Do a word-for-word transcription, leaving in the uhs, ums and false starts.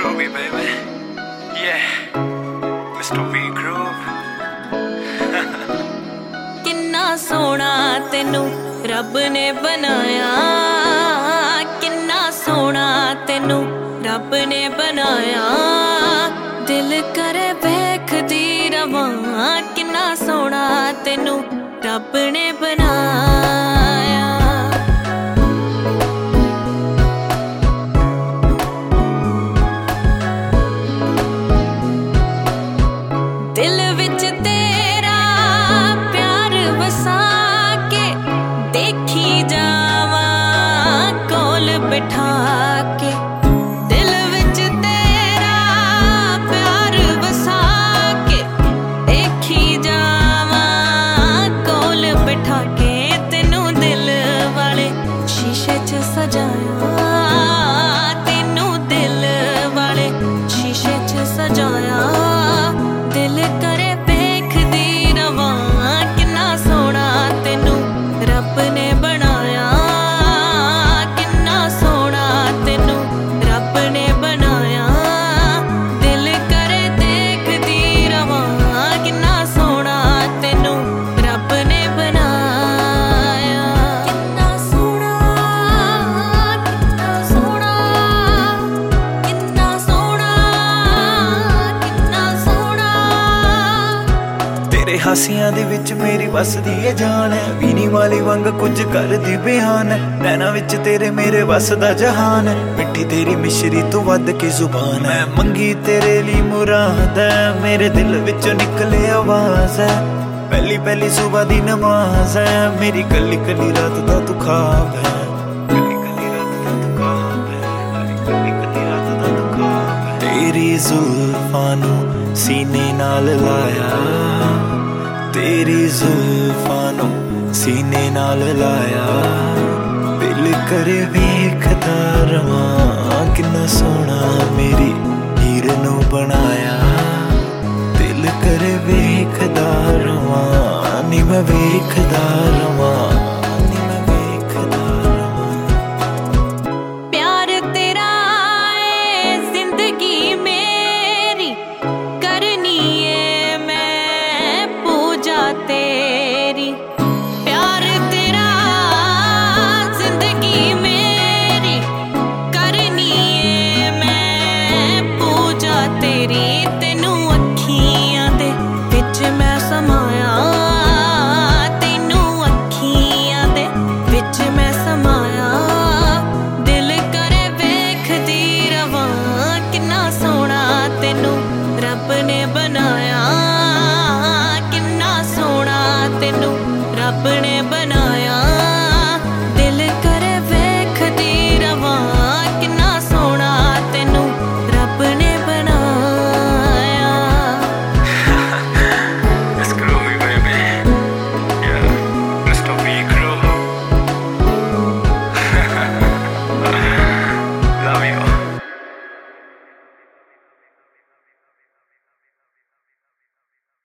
Groovy, baby. Yeah, Mister V Groove. किन्ना सोना तेनू रब ने बनाया, किन्ना सोना तेनू रब ने बनाया। दिल करे वेखदी रवां, किन्ना सोना तेनू रब ने बनाया। दिल विच तेरा प्यार वसा के देखी जावा कोल बिठा के। दिल विच तेरा प्यार वसा के देखी जावा कोल बिठा के। तेनू दिल वाले शीशे च सजाया, तेनू दिल वाले शीशे च सजाया। दिल करे वेखदी रवां, किन्ना सोना तेनू रब ने बनाया, किन्ना सोना तेनू रब ने बनाया। दिल करे देखदी रवां, किन्ना सोना तेनू रब ने बनाया। किन्ना सोना, किन्ना सोना, किन्ना सोना, किन्ना सोना। तेरे हासियां दे विच मेरी वसदी ए जान है, वीनी वाली वांग कुछ करदी बयान है। नैना विच तेरे मेरे वस दा जहान है, मिठी तेरी मिश्री तो वध के जुबान है। मंगी तेरे ली मुराद है, मेरे दिल विचों निकले आवाज है। पहली पहली सुबह दी नमाज है, मेरी कली कली रात दा तू ख्वाब है। कली कली रात दा तू ख्वाब है, मेरी कली कली रात दा तू ख्वाब है। तेरी जुल्फां नू सीने नाल लाया, तेरी जुल्फां नू सीने नाल लाया। दिल करे वेखदा रवां, किन्ना सोना मेरी हीर नू बनाया। दिल करे वेखदा रवां, नी मैं वेखदा रवां।